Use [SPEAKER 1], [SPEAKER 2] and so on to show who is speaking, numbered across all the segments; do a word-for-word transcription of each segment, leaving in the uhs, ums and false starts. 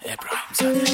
[SPEAKER 1] ابراهیم زاده.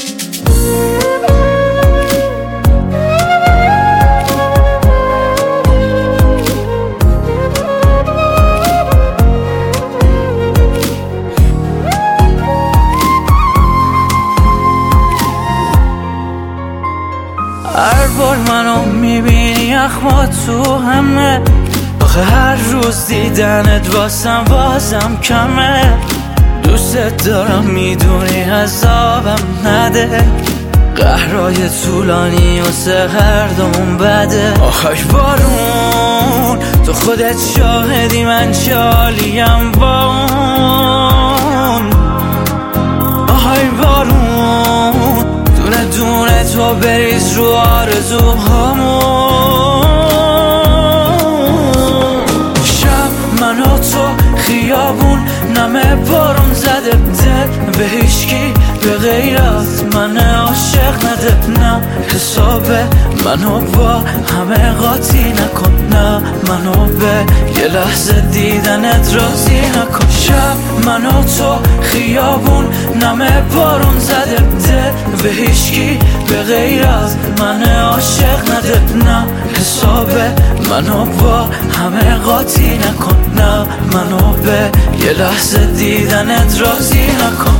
[SPEAKER 2] هر بار منو میبینی اخما تو همه، آخه هر روز دیدنت واسم بازم کمه. دوست دارم میدونی عذابم نده، قهرای طولانی و سهردمون بده. آخای بارون تو خودت شاهدی من چالیم با اون. آخای بارون دونه دونه تو بریز رو آرزوهامون. شب من و تو خیابون نمه بارون زده، دل به هیچکی به غیرت من عاشق نده. نه حساب منو با همه قاطی نکن، نه منو به یه لحظه دیدنت راضی نکن. شب من و تو خیابون نمه بارون زده، دل به هیچکی به غیرت من عاشق نده. نه حساب منو با همه قاطی نکن، نه منو به یه لحظه دیدنت راضی نکن.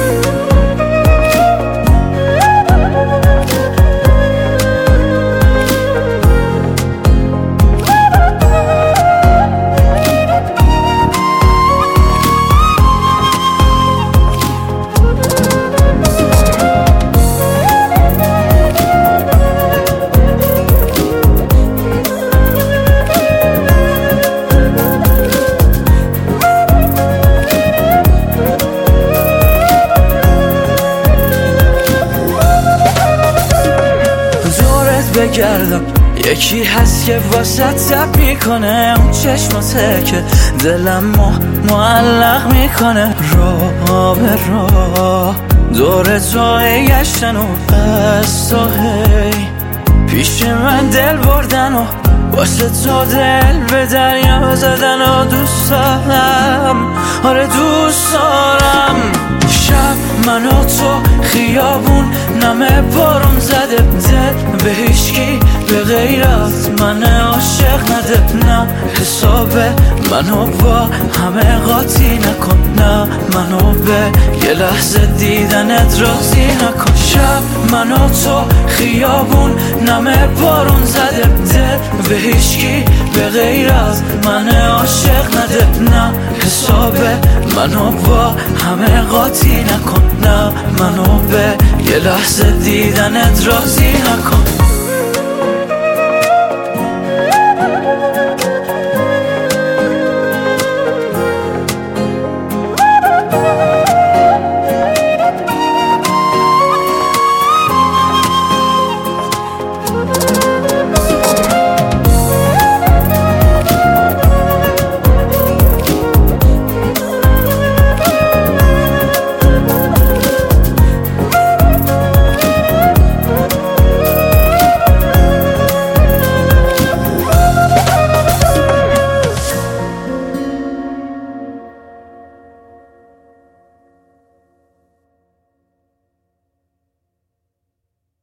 [SPEAKER 2] بگردم یکی هست که واسه تب میکنه، اون چشماته که دلم معلق میکنه. راه به راه دور تو گشتن و از تو هی پیش من دل بردن و واسه تو دل به دریا زدن و دوست دارم، آره دوست دارم. شب من و تو خیابون نمه بارون زده، دل به هیچکی به غیرت من عاشق نده. نه حساب منو با همه قاطی نکن، نه منو به یه لحظه دیدنت راضی نکن. شب من و تو خیابون نمه بارون زده، دل به هیچکی به غیرت من عاشق نده. نه حساب منو با همه قاطی نکن، نه منو به یه لحظه دیدنت راضی نکن.